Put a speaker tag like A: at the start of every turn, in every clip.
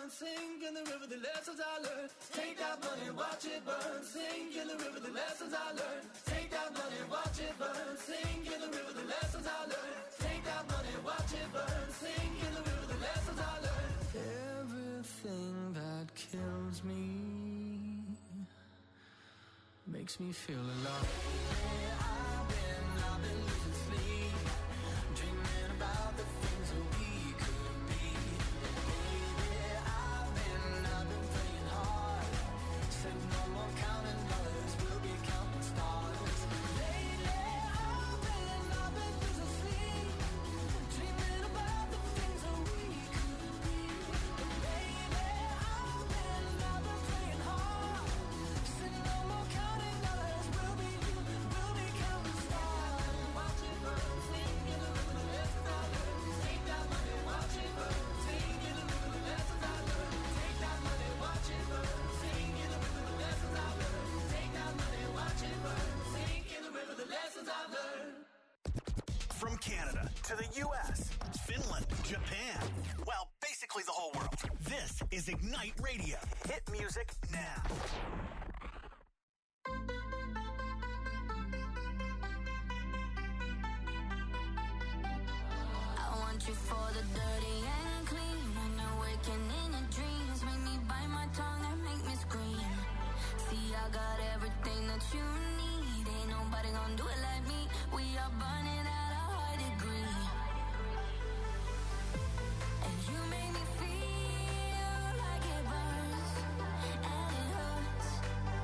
A: burn. Sing in the river the lessons I learned. Take that money, watch it burn. Sing in the river the lessons I learned. Take that money, watch it burn. Sing in the river the lessons I learned. Take that money, watch it burn. Sing in the river the lessons I learned. Everything that kills me makes me feel alive. I've been losing sleep, dreaming about the things that we could be. Baby, I've been praying hard. Said no more counting dollars, we'll be counting stars. Lately, I've been losing sleep, dreaming about the things that we could be. Baby, I've been praying hard. Said no more counting dollars, we'll be counting stars. Watch it burn, sing in the river the lessons I learned. Take that money, watch it burn, sing in the river the lessons I learned. Take that money, watch it burn, sing in the river the lessons I learned. Take that money, watch it burn, sing in the river the lessons I learned.
B: From Canada to the U.S., Finland, Japan, well, basically the whole world. This is Ignite Radio. Hit music now.
C: I want you for the dirty and clean. When you're waking in your dreams, make me bite my tongue and make me scream. See, I got everything that you need. Ain't nobody gonna do it like me. We are burning at a high degree. And you make me feel like it burns and it hurts.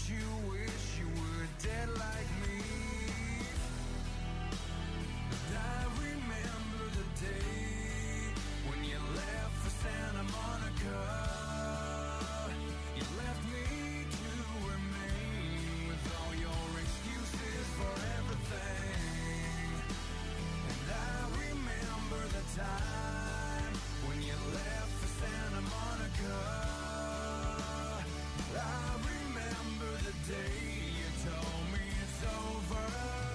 A: you wish you were dead like me. But I remember the day when you left for Santa Monica. You left me to remain with all your excuses for everything. And I remember the time when you left for Santa Monica. I remember the day you told me it's over.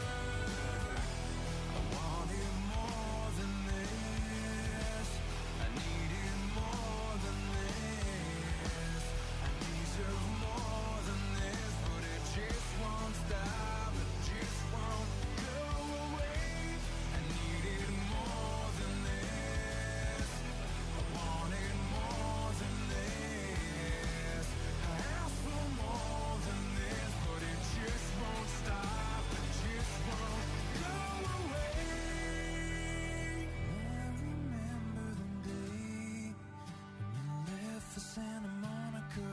A: I wanted more than this. I needed more than this. I deserve more than this, but it just won't stop. It just won't go away. I needed more than this. I wanted more than this. I asked for more than this, but it just won't stop. It just won't go away. I remember the day when you left for Santa Monica.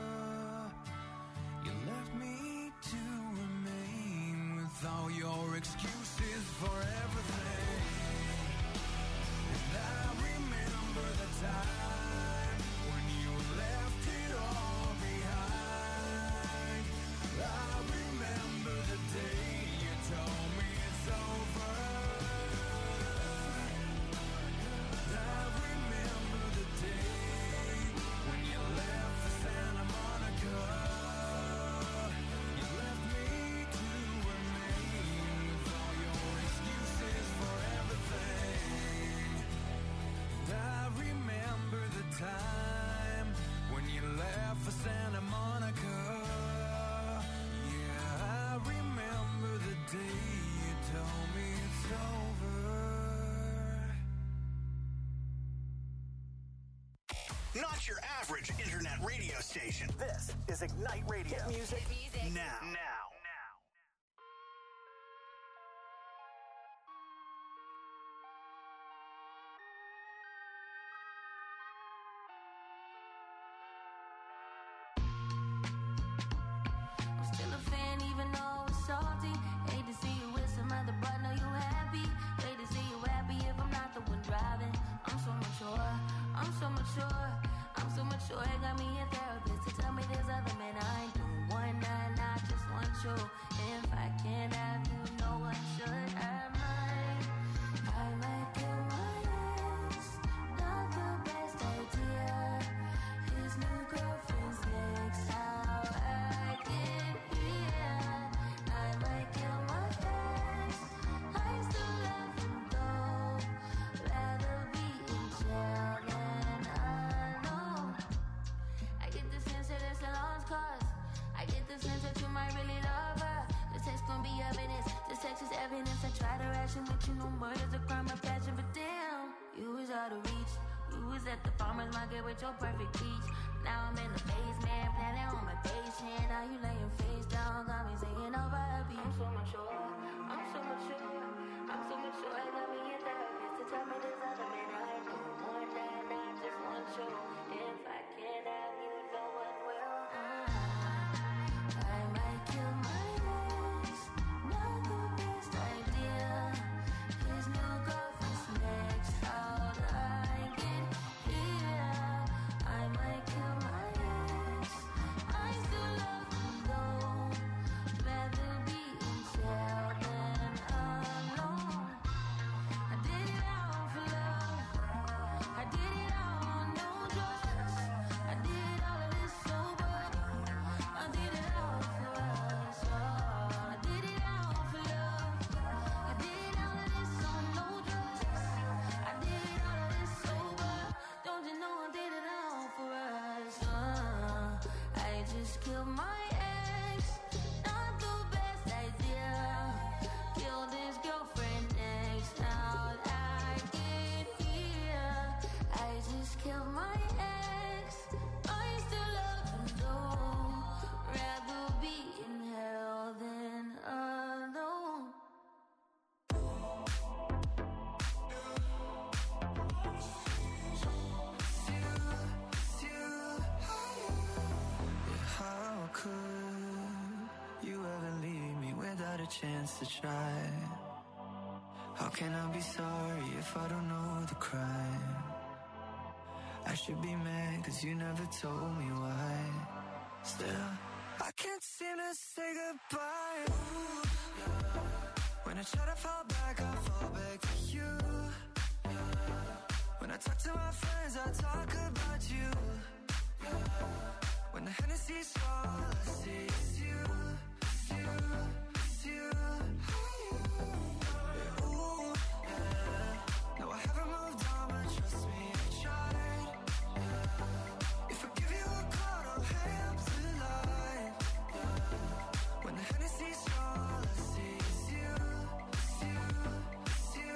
A: You left me to remain with all your excuses for everything. And I remember the time when you left it all behind. I remember the day you told me it's over. I remember the day when you left for Santa Monica. You left me to remain with all your excuses for everything. And I remember the time when you left for Santa Monica. Yeah, I remember the day you told me it's over.
B: Not your average internet radio station. This is Ignite Radio. Hit music, now.
C: I'm still a fan even though it's salty. Hate to see you with some other, but know you happy. Hate to see you happy if I'm not the one driving. I'm so mature, I'm so mature, I'm so mature. It got me a therapist to tell me there's other men I ain't doing one night, I just want you. If I can't have you, no one should. I might kill my ex. Not the best idea. His new girlfriend's next. How I get here. I might kill my ex. I still love him though. Rather be in jail than alone. I get the sense that it's a lost cause. I get the sense that you might really love her. This text gon' be evidence. This text is evidence. I try to ration with you, no murder's a crime of passion, but damn, you was out of reach. You was at the farmer's market with your perfect peach. Now I'm in the basement, planning on my patient. Now you laying face down, got me singing over a beat. I'm so mature, I'm so mature, I'm so mature. I got me a therapist to tell me there's other men I ain't doing one night, I just want you. If I can't have you, no one will. I might kill my ex, not the best idea. His new girlfriend's next. How'd I get here? I might kill my ex. I still love him though. Rather be in jail than alone. I did it all for love. I did it all on no drugs. I did all of this sober. I did it all for us. I did it all for love. I did all of this on no drugs. I did all of this sober. Don't you know I did it all for us? I just killed my ex. Not the best idea. Killed his girlfriend next. How'd I get here? I just killed my ex. I still love him though. Rather be in hell than alone.
A: How could chance to try. How can I be sorry if I don't know the crime? I should be mad cause you never told me why. Still, I can't seem to say goodbye. Ooh, yeah. When I try to fall back, I fall back to you. Yeah. When I talk to my friends, I talk about you. Yeah. When the Hennessy's all I see is you, it's you, it's you. Yeah, ooh, yeah. No, I haven't moved on, but trust me, I tried. Yeah. If I give you a call, don't hang up the line. Yeah. When the Hennessy's all I see is you, it's you, it's you.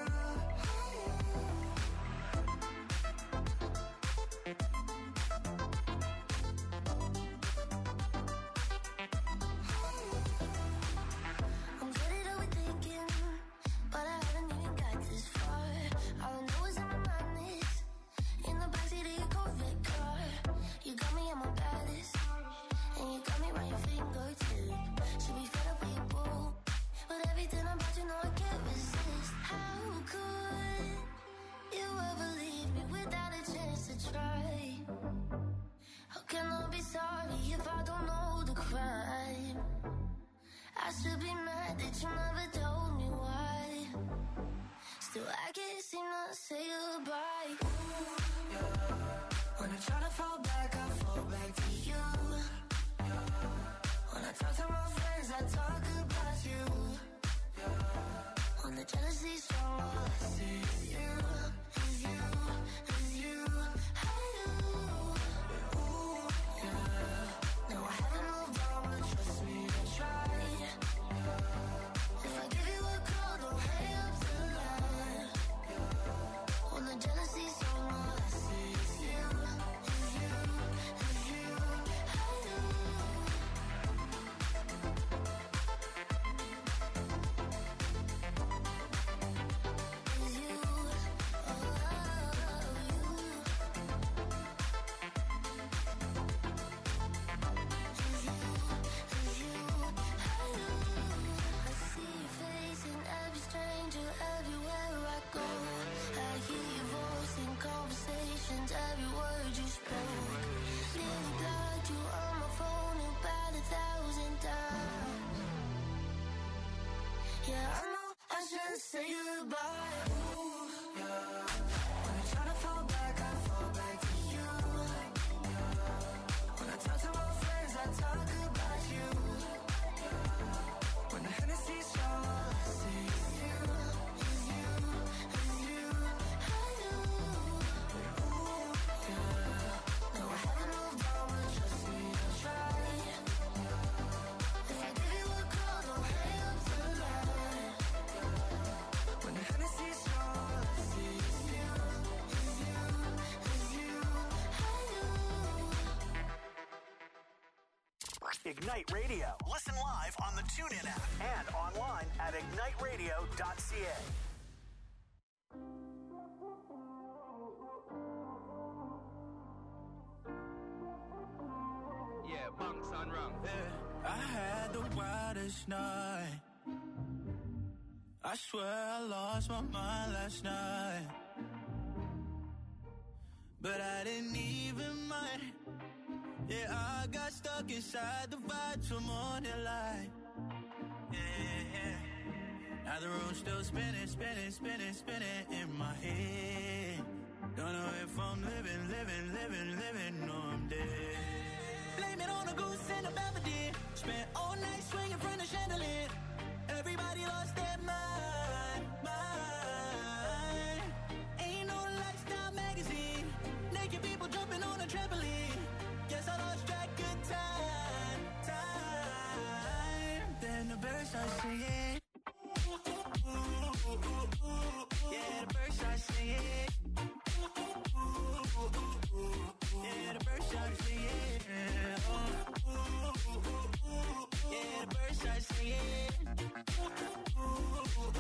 C: I'm good at overthinking, but I haven't even got this far. All I know is in my mind is in the backseat of your Corvette car. You got me at my baddest, and you got me round your fingertip. Should be fed up with your boo, but everything about you know I can't resist. How could you ever leave me without a chance to try? How can I be sorry if I don't know the crime? I should be mad that you never told me why. Still, I can't seem to say goodbye. Ooh, yeah. When I try to fall back, I fall back to you. Yeah. When I talk to my friends, I talk about you. Yeah. When the jealousy's strong, all I see is you, is you, is you. I do. Ooh, yeah. No, I haven't moved on, but trust me, I tried. Yeah. If I give you a call, don't hang up the line. Yeah. When the jealousy's strong, all I see is you, is you, is you. I do. Is you, I see your face in every stranger everywhere I go. I hear your voice in conversations, every word you spoke. Nearly blocked you on my phone about 1,000 times. Yeah, I know I should say goodbye. Ooh, yeah. When I try to fall back, I fall back to you. Yeah. When I talk to my friends, I talk about you. Yeah. When the Hennessy's all I see is you, is you, is you. I do. Ooh, yeah. No, I haven't moved on, but trust me, I tried. If I give you a call, don't hang up the line. When the Hennessy's all I see is you, is you, is you. I do.
B: Ignite Radio. Listen live on the TuneIn app and online at igniteradio.ca.
D: Yeah, bunks on rung.
A: Yeah, I had the wildest night. I swear I lost my mind last night. But I didn't even mind. Yeah, I got stuck inside the vibe till morning light. Yeah. Now the room's still spinning, spinning, spinning, spinning in my head. Don't know if I'm living, living, living, living, or I'm dead. Blame it on a goose and a Belvedere. Spent all night swinging from the chandelier. Everybody lost their mind, mind. Ain't no lifestyle magazine. Naked people jumping on a trampoline. Guess I lost track of time, time. Then the birds start singing. Yeah, the birds start singing. Yeah, the birds start singing. Yeah, the birds start singing.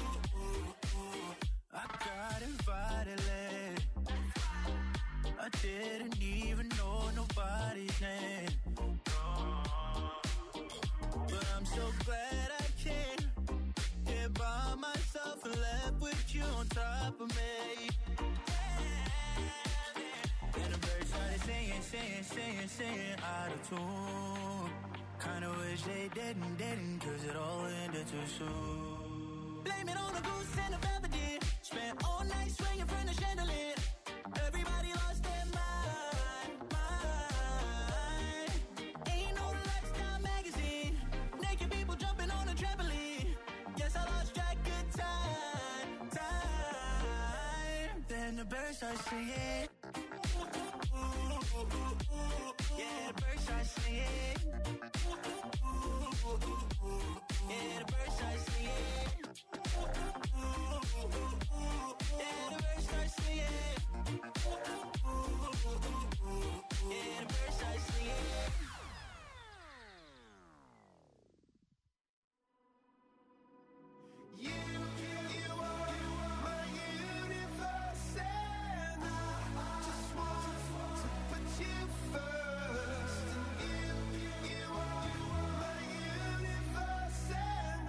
A: saying out of tune. Kinda wish they didn't, cause it all ended too soon. Blame it on the goose and the feather. Spent all night swinging from the chandelier. Everybody lost their mind. Ain't no lifestyle magazine. Naked people jumping on a trampoline. Guess I lost track of time. Then the birds start singing. Yeah, the birds start singing. Yeah, the birds start singing. Yeah, the birds start singing. Yeah, the birds start singing. You are my universe, and I just want to put you first. You are my universe, and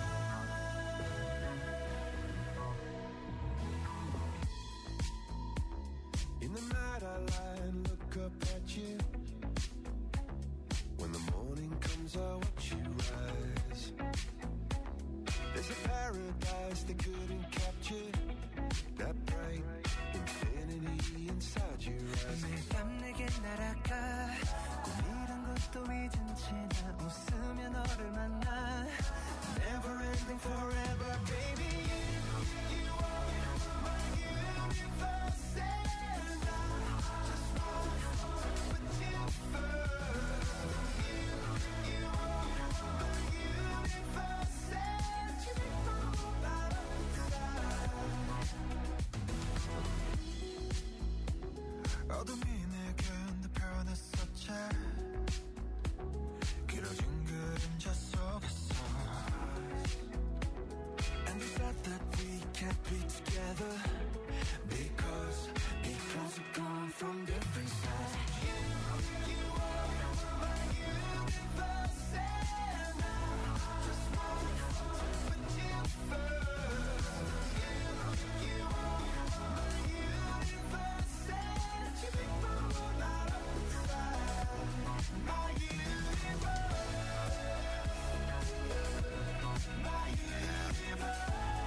A: in the night I lie and look up at you. When the morning comes I watch you rise. There's a paradise they couldn't capture. That bright infinity inside your eyes. 매일 밤 내게 날아가. 꿈이란 것도 잊은 채 나 웃으며 너를 만나. Never ending forever, baby. You are my universe, and I just want to put you first. You are my universe, and you make my whole life inside. 어둠이 내게 내 변했었지. 길어진 그림자 속에서. And we said that we can't be together because we've gone from different sides. You are my universe, and I just want to put you first. You are my universe, and you make my whole life inside. My universe, my universe.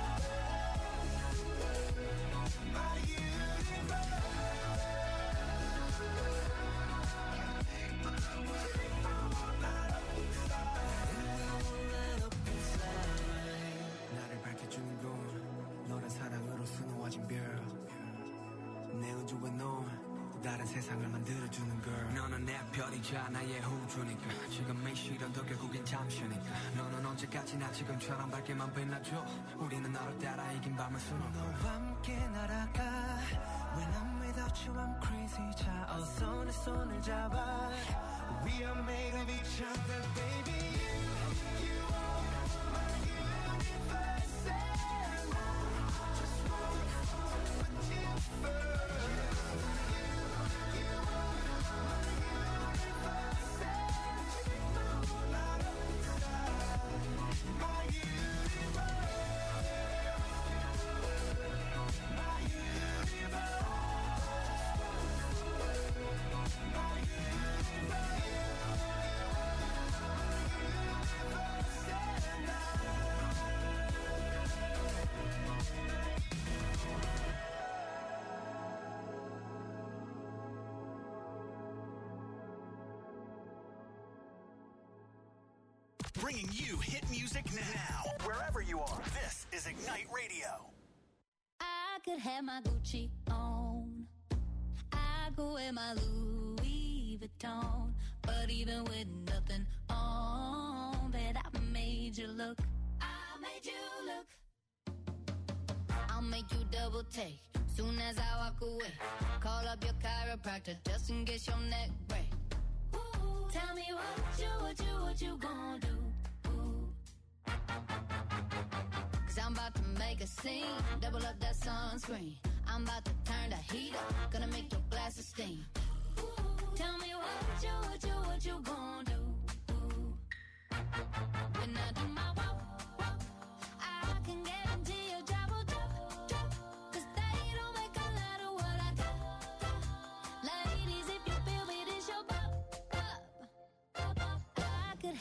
A: 나를 밝혀주는 건 너란 사랑으로 수놓아진 별. 내 우주에 넌 또 다른 세상을 만들어주는 걸. 너는 내 별이자 나의 우주니까. 지금 이 시련도 결국엔 잠시니까. 너는 언제까지나 지금처럼 밝게만 빛나줘. 우리는 너를 따라 이긴 밤을 수놓아. 너와 함께 날아가. When I'm without you I'm crazy. 자 어서 내 손을 잡아. We are made of each other, baby. You are my universe, and I just want to put you first. You are my universe, and you make my whole life inside. My universe, my universe.
B: Bringing you hit music now, wherever you are. This is Ignite Radio.
C: I could have my Gucci on. I go wear my Louis Vuitton. But even with nothing on, bet I made you look. I made you look. I'll make you double take soon as I walk away. Call up your chiropractor just in case your neck break. Ooh, tell me what you gonna do? Ooh. 'Cause I'm about to make a scene, double up that sunscreen. I'm about to turn the heat up, gonna make your glasses steam. Ooh, tell me what you gonna do? Ooh. When I do my walk, I can guarantee your job will drop. 'Cause they don't make a lot of what I got. Ladies, if you feel me, this your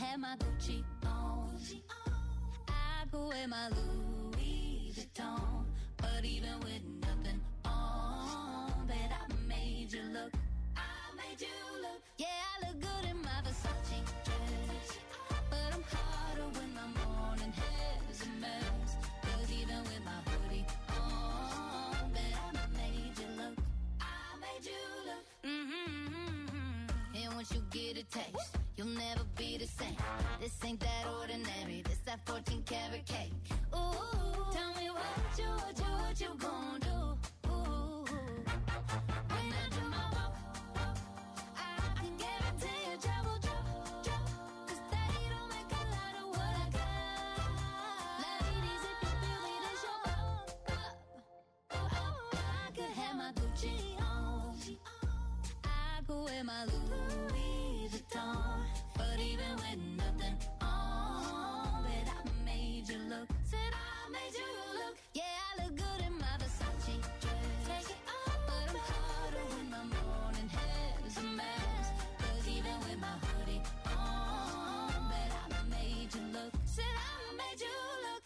C: have my Gucci on. I could wear my Louis Vuitton. But even with nothing on, bet I made you look. I made you look. Yeah, I look good in my Versace dress. But I'm hotter when my morning hair's a mess. 'Cause even with my hoodie on, bet I made you look. I made you look. And once you get a taste, you'll never be the same. This ain't that ordinary. This that 14 karat cake. Ooh, tell me what you gon' do? Ooh, when I do my walk, I can guarantee you trouble, 'cause they don't make a lot of what I got. Ladies, if you feel me, this your I could have my Gucci on. I could wear my Louis Vuitton. But even with nothing on, bet I made you look. Said I made you look. Yeah, I look good in my Versace dress. Take it off, but I'm hotter when my morning hair's a mess. 'Cause even with my hoodie on, bet I made you look. Said I made you look.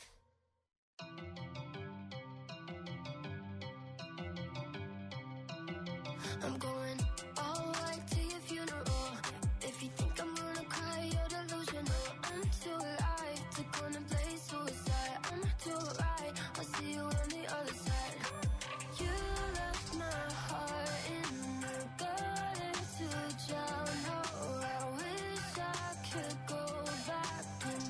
C: I'm going all white to your funeral. If you think I'm gonna cry, you're delusional. I'm too alive to contemplate suicide. I'm too right, I'll see you on the other side. You left my heart in the gutter to drown. Oh, I wish I could go back in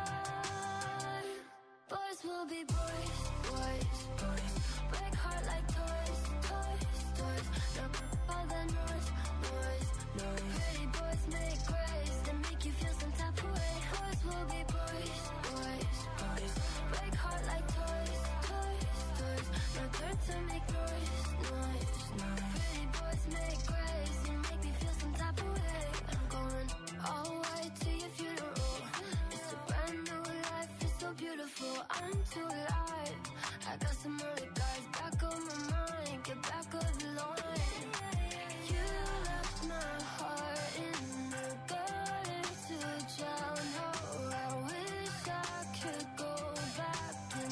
C: time. Boys will be boys, boys, boys. Break heart like toys, toys, toys. Now all the noise, noise, noise. Pretty boys make grace and make you feel some type of way. Boys will be boys, boys, boys. Break heart like toys, toys, toys. Now turn to make noise, noise, noise. Pretty boys make grace and make me feel some type of way. I'm going all white to your funeral. It's a brand new life, it's so beautiful. I'm too alive. I got some other guys back on my mind. Get back on the line. You left my heart in the gutter to drown. Oh, I wish I could go back in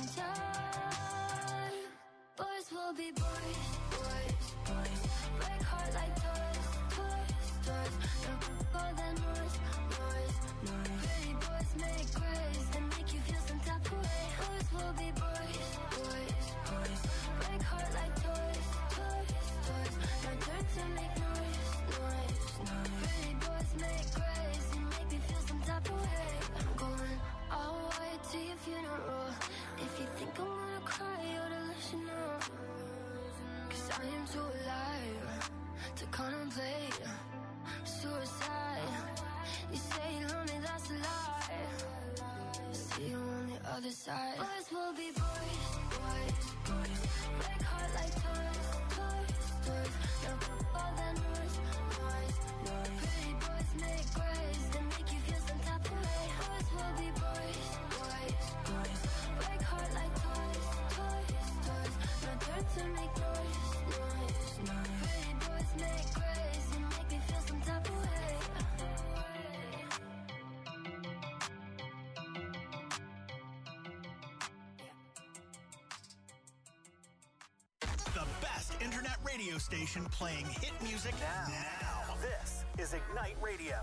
C: time. Boys will be boys, boys, boys. Break heart like toys, toys, toys. Now all the noise, noise, noise. Pretty boys make grace and make you feel some type of way. Boys will be boys, boys, boys. Break heart like toys, toys, toys. Now turn to make noise, noise, noise. Pretty boys make grace and make me feel some type of way. I'm going all white to your funeral. If you think I'm gonna cry, you ought to listen up. 'Cause I am too alive to contemplate suicide. You say you love me, that's a lie. See you on the other side. Boys will be boys, boys, boys. Break heart like toys, toys, toys. Now all the noise, noise, noise. Pretty boys make grace and make you feel some type of way. Boys will be boys, boys, boys. Break heart like toys, toys, toys. Now turn to make noise, noise, noise. Pretty boys make grace and make me feel some type of way.
B: The best internet radio station playing hit music now. This is Ignite Radio.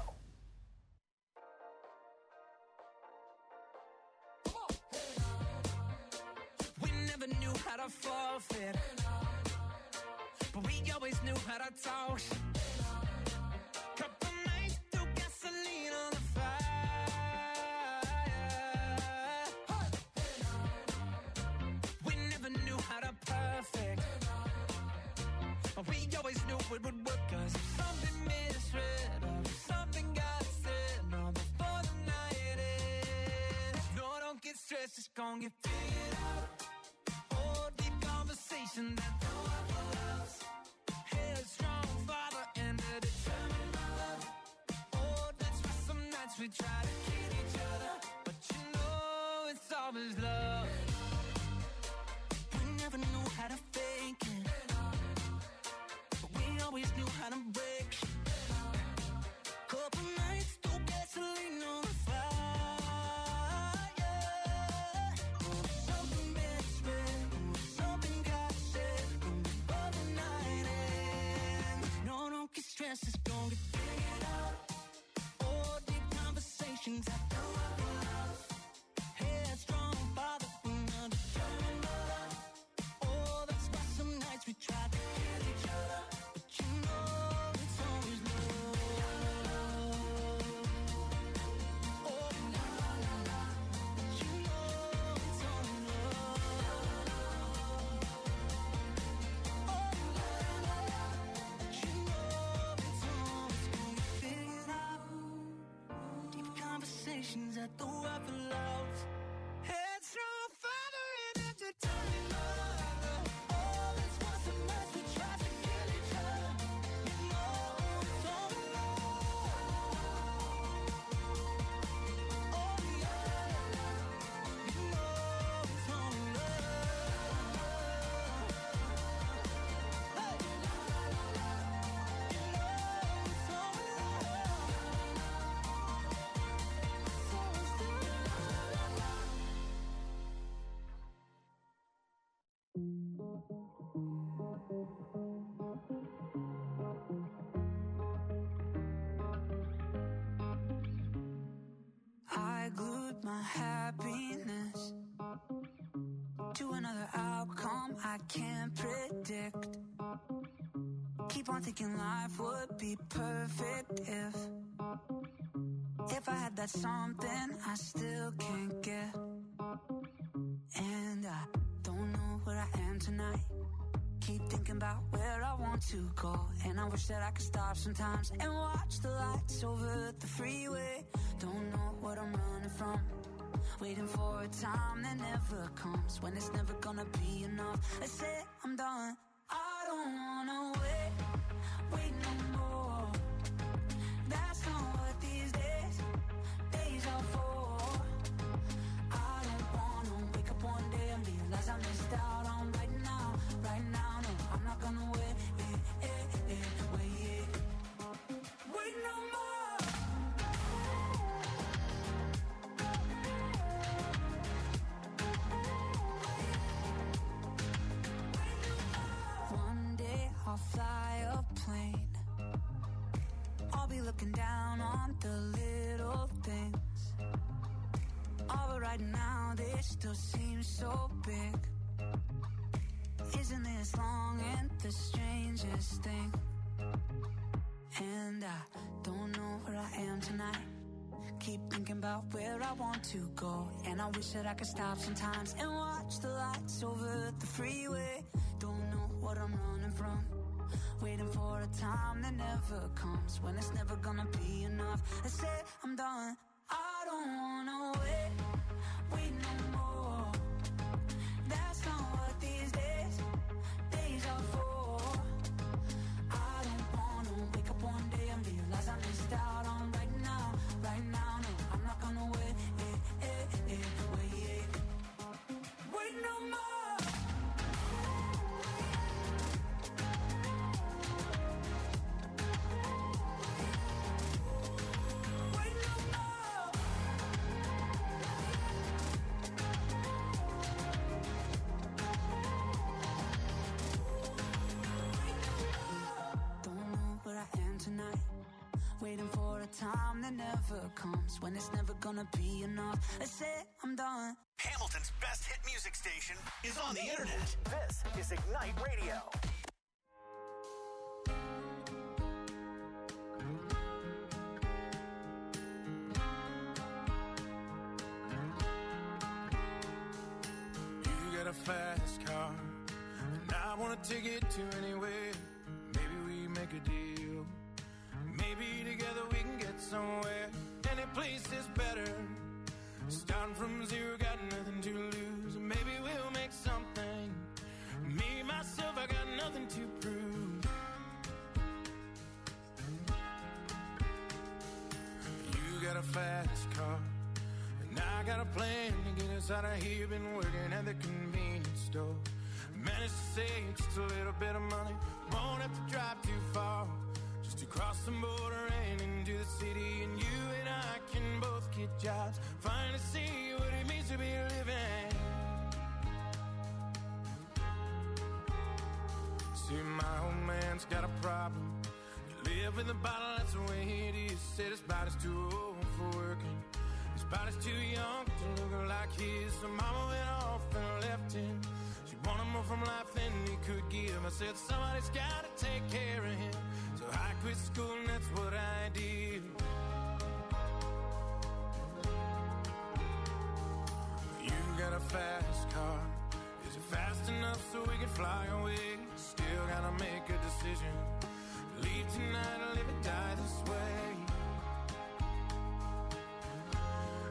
A: We never knew how to forfeit, but we always knew how to talk. Couple nights threw gasoline on the fire. We never knew how to perfect, but we always knew it would work. 'Cause if something misread or if something got said, no, before the night ends. No, don't get stressed, it's gonna get figured out. Oh, deep conversation that no one else. Headstrong father and a determined mother. Oh, that's why some nights we try to kill each other, but you know it's always love. We never knew how to fake it, but we always knew how to break. Couple nights, threw gasoline on the fire. conversations at the weather lows. Headstrong, father, and entertainment. All this was a mess, we tried to kill each other. You know it's all love. Oh yeah, you know it's all love. Hey, you know it's all I glued my happiness to another outcome I can't predict. Keep on thinking life would be perfect if I had that something I still can't get. And I don't know where I am tonight. Keep thinking about where I want to go, and I wish that I could stop sometimes and watch the lights over the freeway. Don't know what I'm running from, waiting for a time that never comes, when it's never gonna be enough. I say I'm done. I don't wanna wait no more. That's not what these days are for. I don't wanna wake up one day and realize I missed out on right now. No, I'm not gonna wait no more. One day I'll fly a plane. I'll be looking down on the little things. Oh, but right now they still seem so big. Isn't this long and the strangest thing? And I don't know where I am tonight. Keep thinking about where I want to go, and I wish that I could stop sometimes and watch the lights over the freeway. Don't know what I'm running from, waiting for a time that never comes, when it's never gonna be enough. I say I'm done. I don't wanna wait no more. That's not what these days are for. I don't wanna wake up one day and realize I missed out on right now. No, I'm not gonna wait no more. Wait no more. Don't know where I am tonight, waiting for a time that never comes, when it's never gonna be enough. I say I'm done.
B: Hamilton's best hit music station is on the internet. This is Ignite Radio.
D: You got a fast car, and I wanna take it to anywhere. Maybe we make a deal. Maybe together we can get somewhere. Any place is better. Starting from zero, got nothing to lose. Maybe we'll make something. Me, myself, I got nothing to prove. You got a fast car, and I got a plan to get us out of here. Been working at the convenience store. Managed to save just a little bit of money. Won't have to drive too far, just to cross the border and into the city. And you and I can both get jobs, finally see what it means to be living. See, my old man's got a problem. You live in the bottle, that's the way it is. Said his body's too old for working, his body's too young to look like his. So mama went off and left him. She wanted more from life than he could give. I said somebody's gotta take care of him, so I quit school and that's what I did. You got a fast car, is it fast enough so we can fly away? Still gotta make a decision, leave tonight or live or die this way.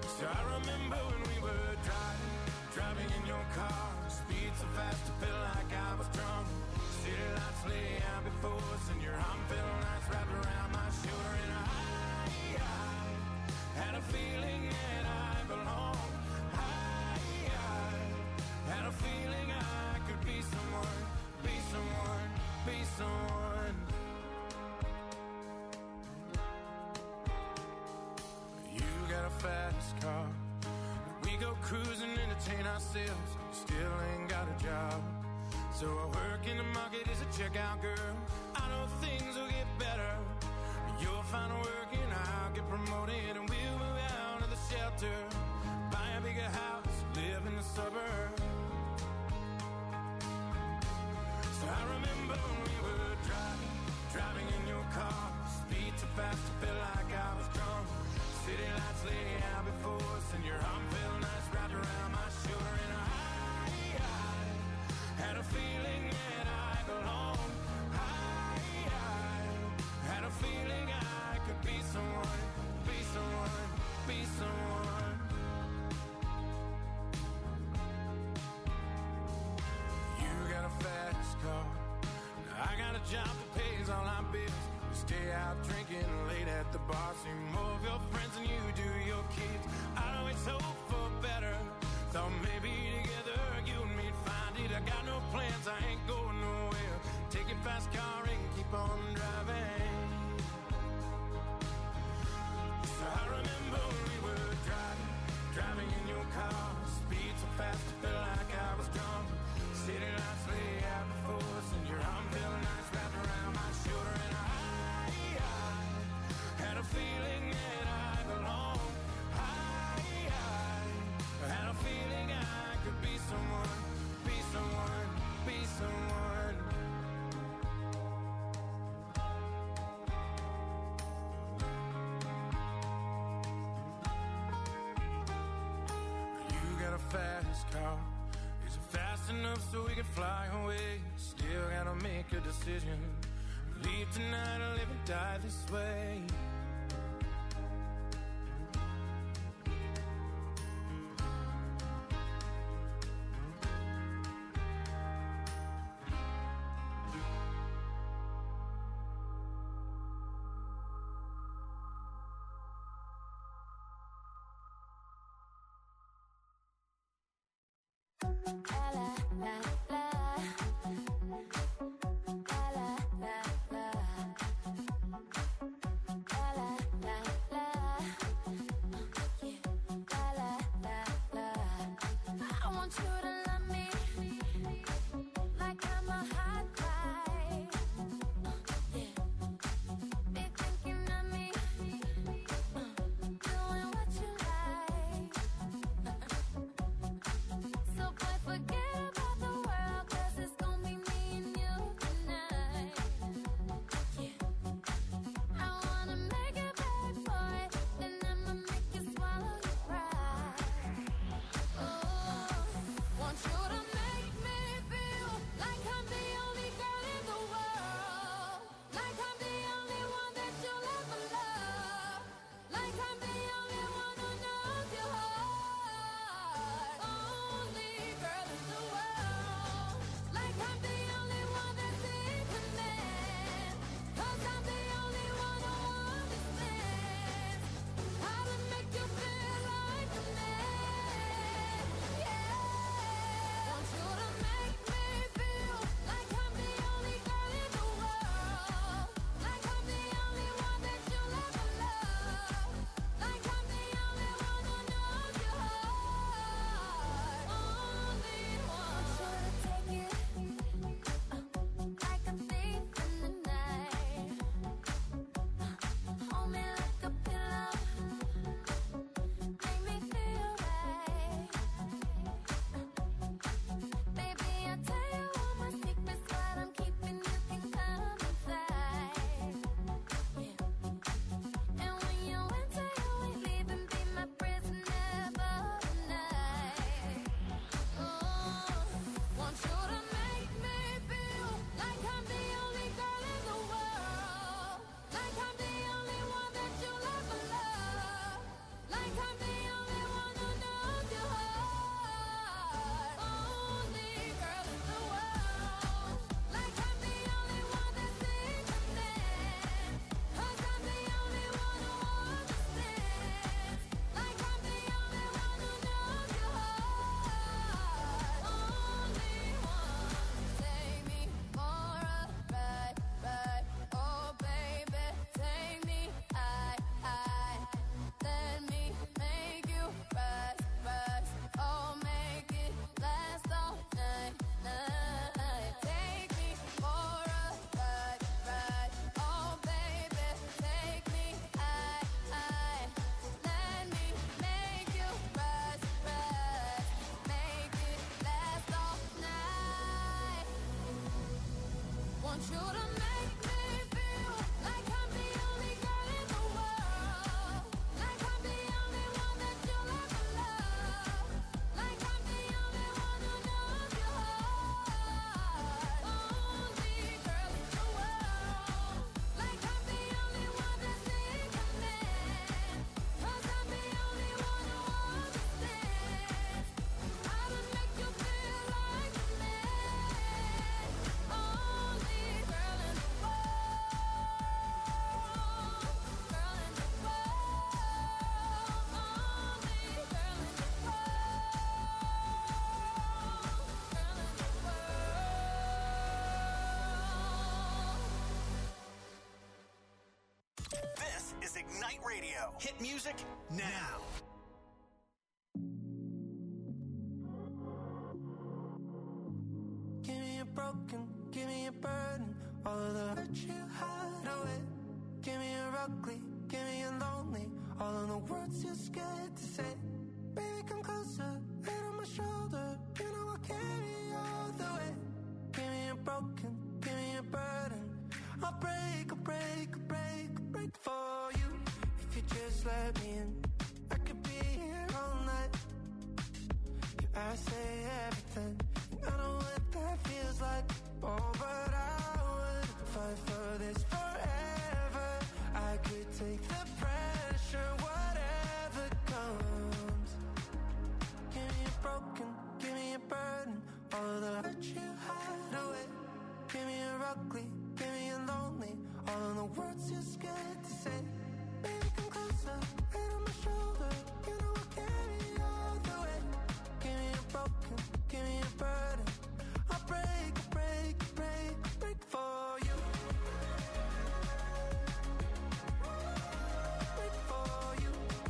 D: remember when we were driving in your car. Speed so fast, I felt like I was drunk. City lights lay out before us, and your arm felt nice wrapped around my shoulder. And I had a feeling that I belonged. I had a feeling I could be someone, be someone, be someone. You got a fast car. We go cruising, entertain ourselves. Still ain't got a job. So I work in the market as a checkout girl. I know things will get better. You'll find work and I'll get promoted, and we'll move out of the shelter, buy a bigger house, live in the suburbs. So I remember when we were driving in your car. Speed so fast, I felt like I was drunk. City lights lay out before us, and your arm felt nice wrapped around my shoulder. And I had a feeling that I belonged. I had a feeling I could be someone, be someone, be someone. You got a fast car. I got a job that pays all our bills. We stay out drinking late at the bar. See more of your friends than you do your kids. I always hope for better. Thought maybe together you and me'd find it. I got no plans, I ain't going nowhere. Take your fast car and keep on driving. So I remember when we were driving in your car. Speed so fast, I felt like I was drunk. City lights lay out before us, and your arm felt nice wrapped around my shoulder. And I had a feeling that I belonged. I had a feeling I could be someone, be someone, be someone. You got a fast car. Is it fast enough so we can fly away? Still gotta make a decision. Leave tonight or live and die this way.
C: Forget
B: Radio. Hit music now.
E: Give me a broken, give me a burden, all of the hurt you hide away. Give me a ugly, give me a lonely, all of the words you're scared to say. Baby, come closer, head on my shoulder, you know I'll carry you all the way. Give me a broken, give me a burden, I'll break, I'll break, I'll break, I'll break for you. If you just let me in, I could be here all night. I say everything, I know what that feels like. Oh, but I would fight for this forever. I could take the pressure, whatever comes. Give me a broken, give me a burden, all of the hurt you hide away. Give me a ugly, give me a lonely, all of the words you're scared to say. Baby, come closer, head on my shoulder, you know I'll carry you all the way. Give me a broken, give me a burden, I'll break, break, break, break for you. Break for you.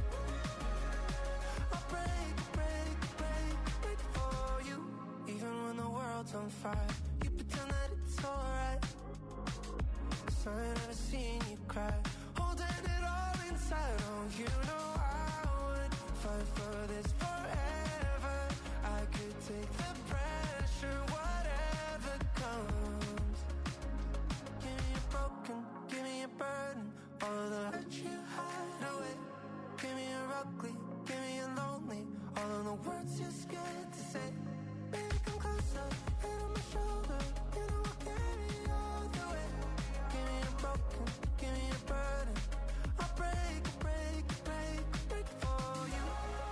E: I'll break, break, break, break for you. Even when the world's on fire, you pretend that it's alright. 'Cause I ain't never seen you cry, holding it all inside. Oh, you know I would fight for this forever. I could take the pressure, whatever comes. Give me a broken, give me a burden, all of the hurt you hide away. Give me a ugly, give me a lonely, all of the words you're scared to say. Baby, come closer, head on my shoulder, you know I'll carry you all the way. Give me a broken, give me a burden, I'll break, break, break, break for you.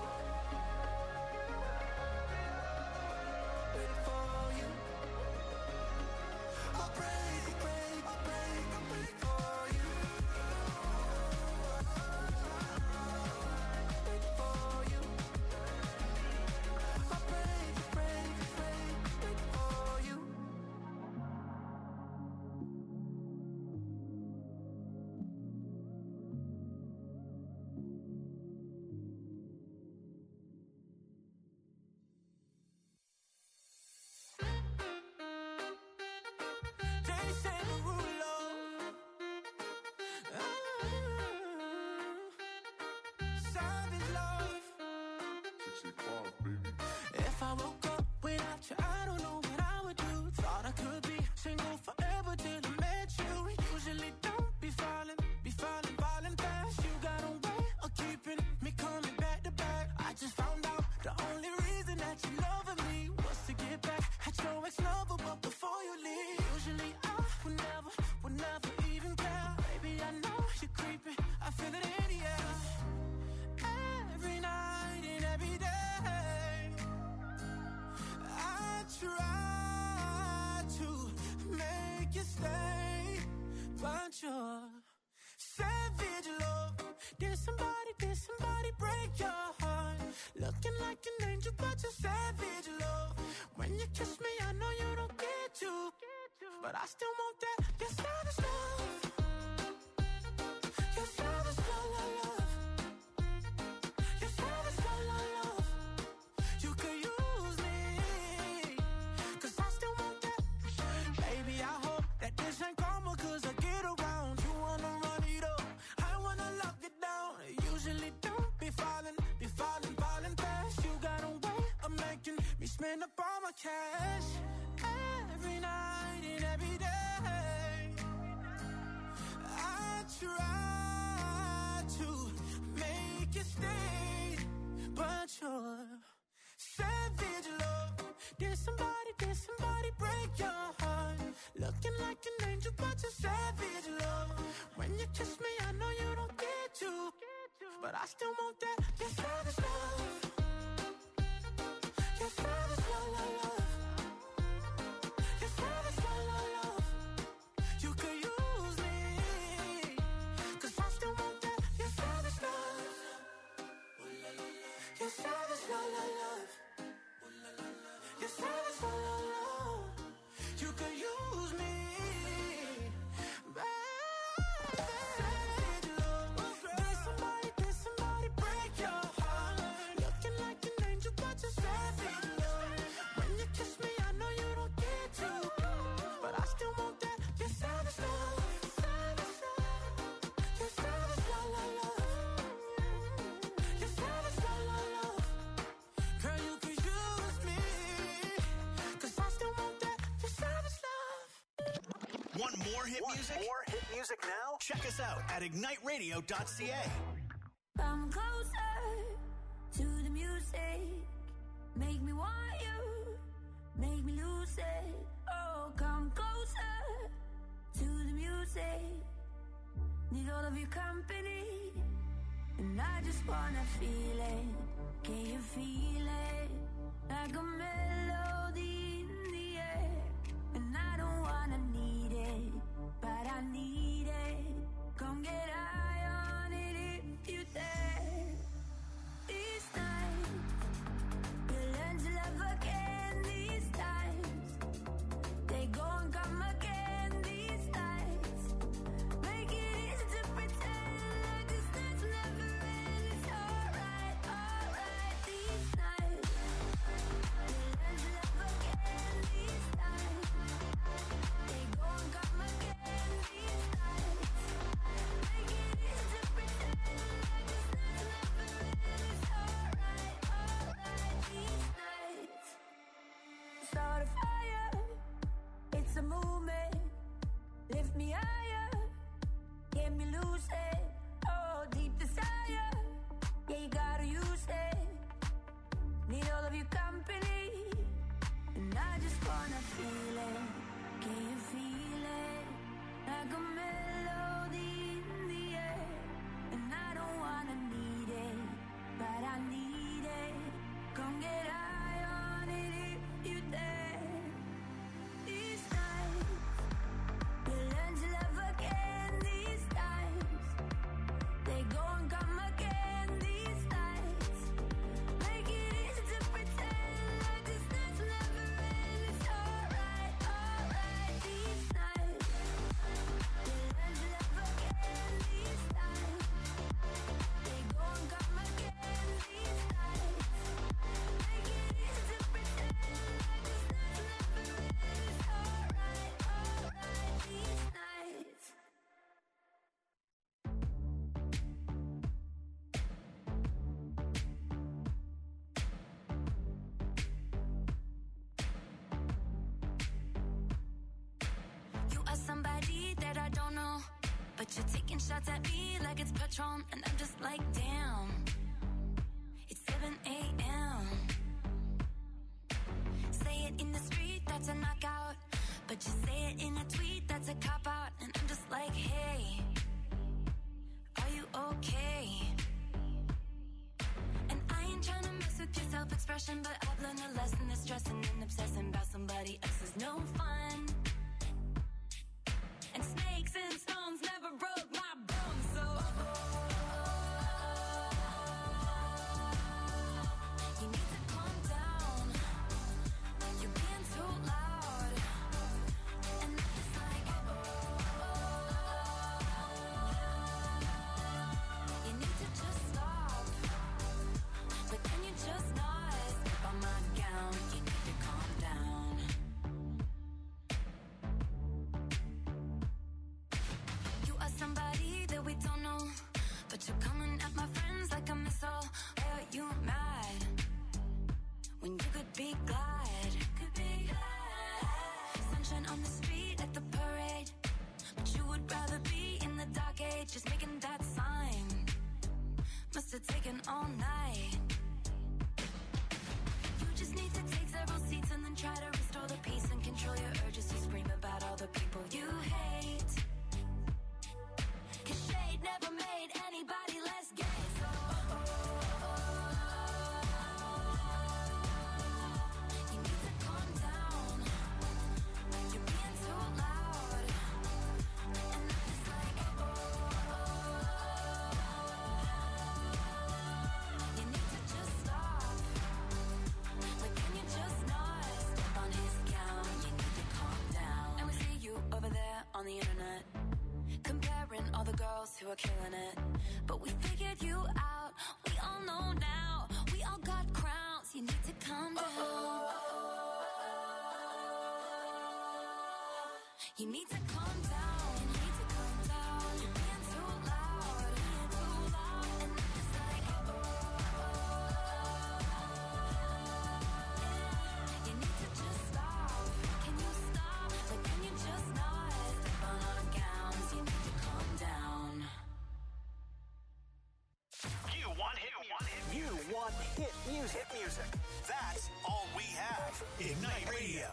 E: Break for you. I'll break, break, break, break for you. Break for you. I'll break, break, break, break for you. Jason Derulo. Savage love. If I woke up without you, I don't know what I would do. Thought I could be single forever till I met you. Usually don't be falling fast. You got a way of keeping me coming back to back. I just found out the only reason that you loving me was to get back at your ex-lover, but before you leave, usually I would never even care. Baby, I know you're creeping, I feel it in the air. Every night and every day, I try to make you stay, but you're savage love. Did somebody break your heart? Looking like an angel, but you're savage love. When you kiss me, I know you don't get to, but I still want that. You're savage love. You're savage love, love. You're savage love, love. You could use me, 'cause I still want that. Baby, I hope that this ain't karma, 'cause I get around. You wanna run it up, I wanna lock it down. Usually don't be falling fast. You got a way of making me spend up all my cash. Every night and every day, I try to make you stay, but you're savage love. Did somebody break your heart? Looking like an angel, but you're savage love. When you kiss me, I know you don't get to, but I still want that. You're savage love. You're savage love, love. You're savage love, love. You could use me, 'cause I still want that. You're savage love. You're savage love, love. You're savage love, love. You could use me, baby. Savage love. Did somebody
B: Want more hit music? More hit music now? Check us out at igniteradio.ca.
C: Come closer to the music. Make me want you. Make me lose it. Oh, come closer to the music. Need all of your company. And I just wanna feel it. Can you feel it? Like a melody in the air. And I don't wanna need it, but I need it. Come get high on it if you dare. These nights, you'll learn to love again. These times, they go and come again. These nights, make it easy to pretend like this night's never end. It's alright, alright. These nights, you'll learn to love again. These times, they go and come again. These nights, make it easy to pretend like this night's never end. It's alright, alright. These nights, start a fire. It's a movement. Lift me higher. Get me lucid. Oh, deep desire. Yeah, you gotta use it. Need all of your company. And I just wanna feel it. Can you feel it? Like a melody in the air. And I don't wanna need it, but I need it. Come get high on it if you dare. These nights, you'll learn to love again. These times, they go and come again. These nights, make it easy to pretend like this night's never end. It's alright, alright. These nights, you'll learn to love again. These times, they go and come again. These nights, make it easy to pretend like this night's never end. It's alright, alright. These nights. You are somebody that I don't know, but you're taking shots at me like it's Patron, and I'm just like, damn. It's 7 a.m. Say it in the street, that's a knockout, but you say it in a tweet, that's a cop-out, and I'm just like, hey, are you okay? And I ain't trying to mess with your self-expression, but I've learned a lesson that stressing and obsessing about somebody else is no fun. And snakes and stones never broke my bones, so you need to calm down. You're being too loud, and I'm just like, you need to just stop. But then you just not step on my gown. You need to calm down. You are somebody that we don't know, but you're coming at my friends like a missile. Why are you mad when you could be glad? Could be glad. Sunshine on the street at the parade, but you would rather be in the dark age, just making that sign. Must have taken all night. You just need to take several seats and then try to restore the peace and control your urges to scream about all the people you hate. 'Cause shade never made anybody less gay, so you need to calm down. You're being too loud, and I'm just like, you need to just stop. But can you just not step on his gown? You need to calm down. And we see you over there on the internet, comparing all the girls who are killing it. But we figured you out. We all know now. We all got crowns. You need to calm down. You need to calm down. You need to calm down. You're being too loud. Being too loud. And I'm just like, you need to just stop. Can you stop? But can you just not step
B: Hit music. That's all we have. Ignite Radio.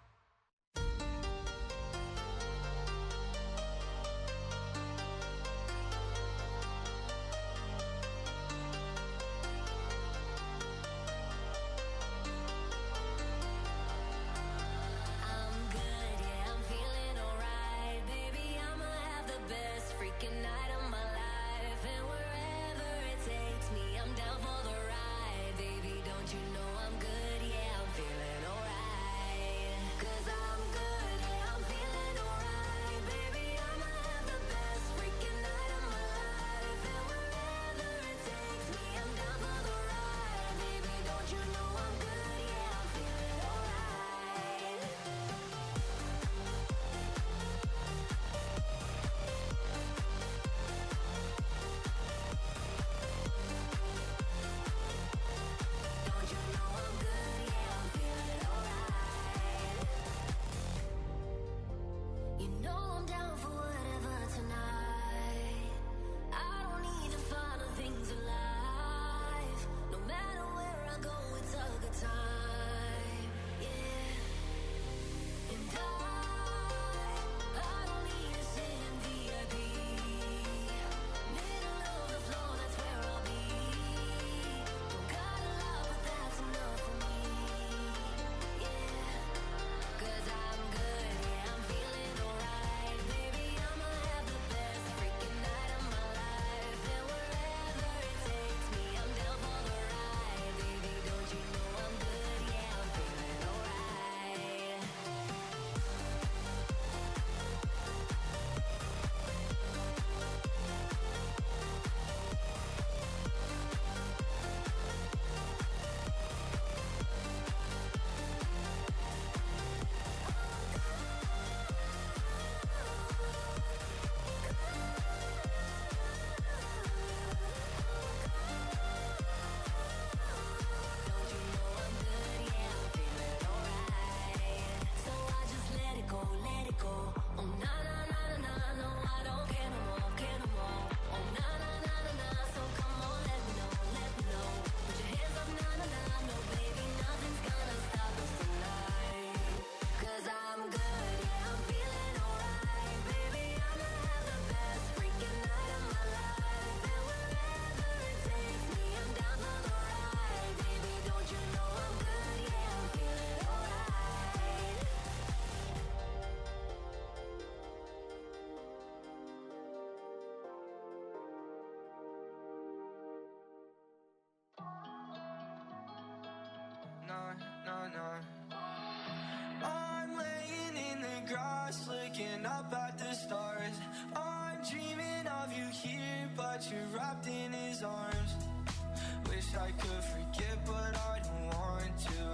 E: I'm laying in the grass, looking up at the stars. I'm dreaming of you here, but you're wrapped in his arms. Wish I could forget, but I don't want to.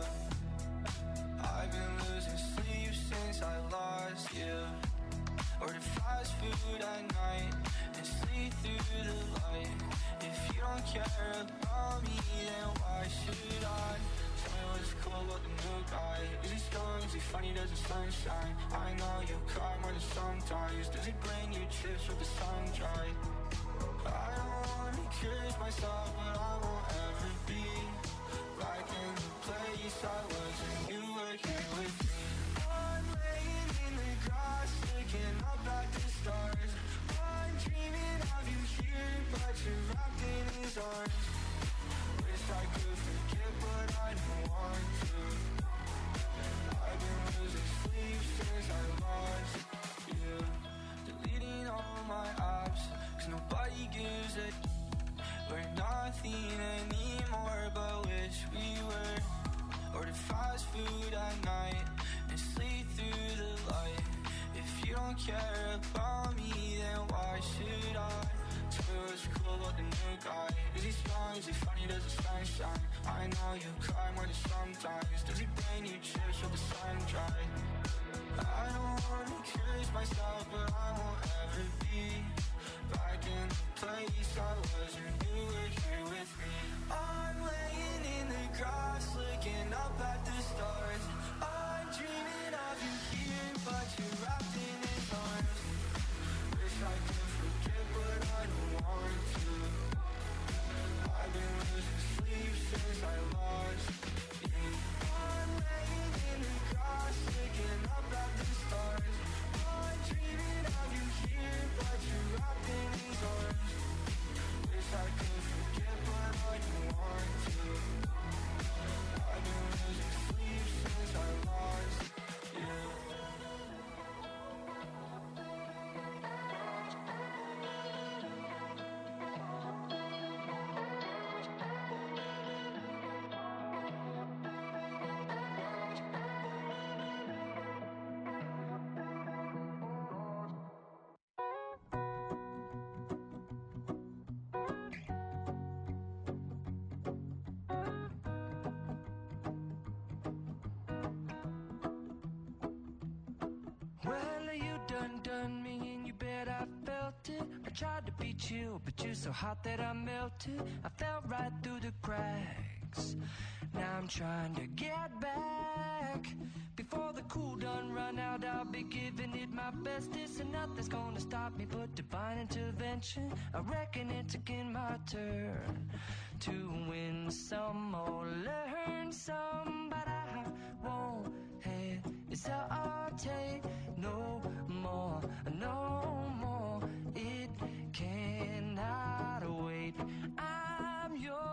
E: I've been losing sleep since I lost you. Order fast food at night and sleep through the light. If you don't care about me, then why should I? Tell me what's cool about the new guy. Is he strong? Is he funny? Does the sunshine? I know you cry more than sometimes. Does he bring you chips with the sun dry? I don't wanna curse myself, but I won't ever be back in the place I was when you were here with me. I'm laying in the grass, looking up at the stars. I'm dreaming of you here, but you're wrapped in his arms. Wish I could forget, but I don't want to. I've been losing sleep since I lost you. Deleting all my apps, 'cause nobody gives a. We're nothing anymore, but wish we were. Order fast food at night and sleep through the light. If you don't care about me, then why should I? Tell me what's cool about the new guy. Is he strong? Is he funny? Does the sun shine? I know you cry more than sometimes. Does he bring you chips with the sun dry? I don't wanna curse myself, but I won't ever be back in the place I was when you were here with me. I'm laying in the grass, looking up at the stars. I'm dreaming of you here, but you're wrapped in his arms. Wish I could forget, but I don't want to. I've been losing sleep since I
F: I tried to be chill, but you're so hot that I melted. I fell right through the cracks. Now I'm trying to get back. Before the cool done run out, I'll be giving it my bestest, and nothing's gonna stop me but divine intervention. I reckon it's again my turn to win some or learn some, but I won't hesitate no more, no more. It cannot wait. I'm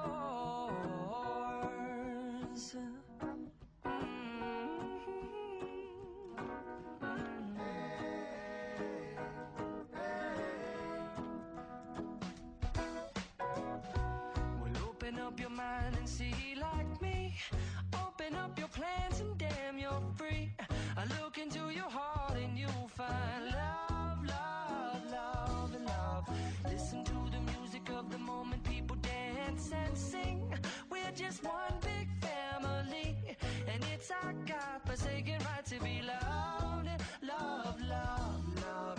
F: yours. Open up your mind and see like me. Open up your plans and damn, you're free. I look into your heart and you'll find love, love, love, and love. Listen to the music of the moment, people dance and sing. We're just one big family, and it's our God-forsaken right to be loved. Love, love, love,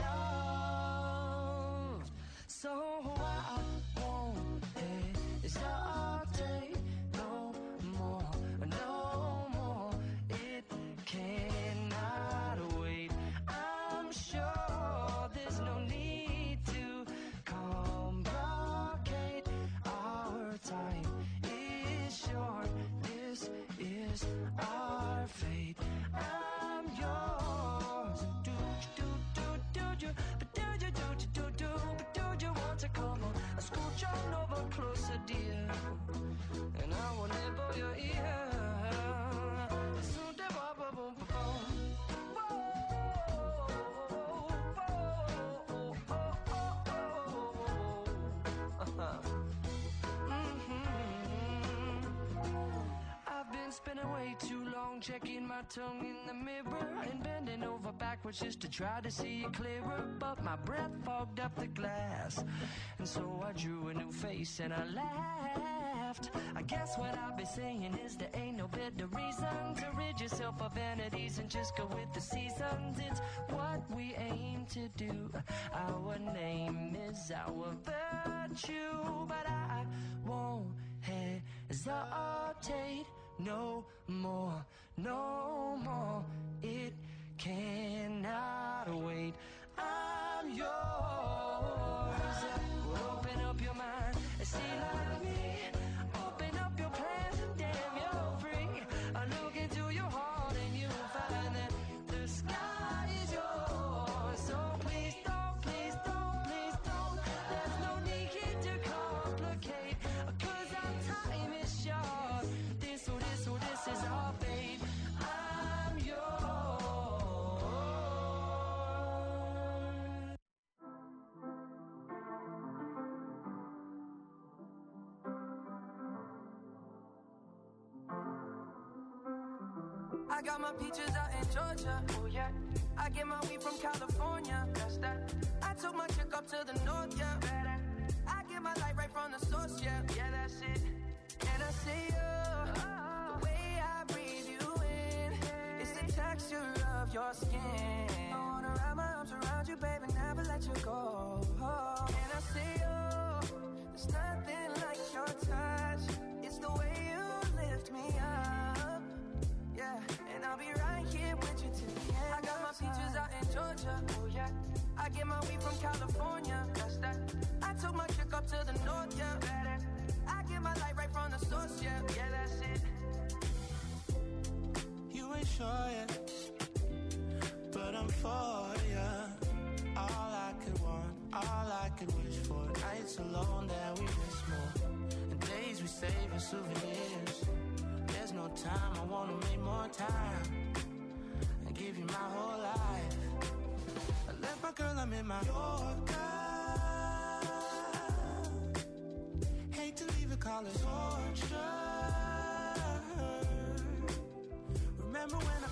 F: love. So I won't hesitate no more, no more. It cannot wait. I'm sure there's no need to complicate. Our time is short. This is our fate. I'm yours. Do you, but do you want to come on? Scooch on over closer, dear, and I will nibble your ear. I've been spending way too long checking my tongue in the mirror and bending over backwards just to try to see it clearer, but my breath fogged up the glass, and so I drew a new face and I laughed. I guess what I'll be saying is there ain't no better reason to rid yourself of vanities and just go with the seasons. It's what we aim to do. Our name is our virtue, but I won't hesitate no more, no more. It cannot wait. I'm yours. Open up your mind and see like me. Open up your plans and damn, you're free. I look into your heart and you'll find that the sky is yours. So please don't, please don't, please don't. There's no need here to complicate, 'cause our time is short. This is our fate. I'm yours.
E: I got my peaches out in Georgia. Oh yeah. I get my weed from California. That's that. I took my chick up to the north, yeah. I get my light right from the source, yeah. Yeah, that's it. And I see you. The way I breathe you in. It's the texture of your skin. I wanna wrap my arms around you, baby, never let you go. And I see you. There's nothing like your touch. It's the way you lift me up. Yeah, and I'll be right here with you till the end. I got my peaches out in Georgia. Oh yeah. I get my weed from California. That's that. I took my chick up to the north, yeah. I get my light right from the source, yeah. Yeah, that's it.
D: You ain't sure yet, but I'm for ya. All I could want, all I could wish for. Nights alone that we miss more, and days we save as souvenirs. There's no time, I wanna make more time and give you my whole life. I left my girl, I'm in my Yorker. Hate to leave it, call it torture. Remember when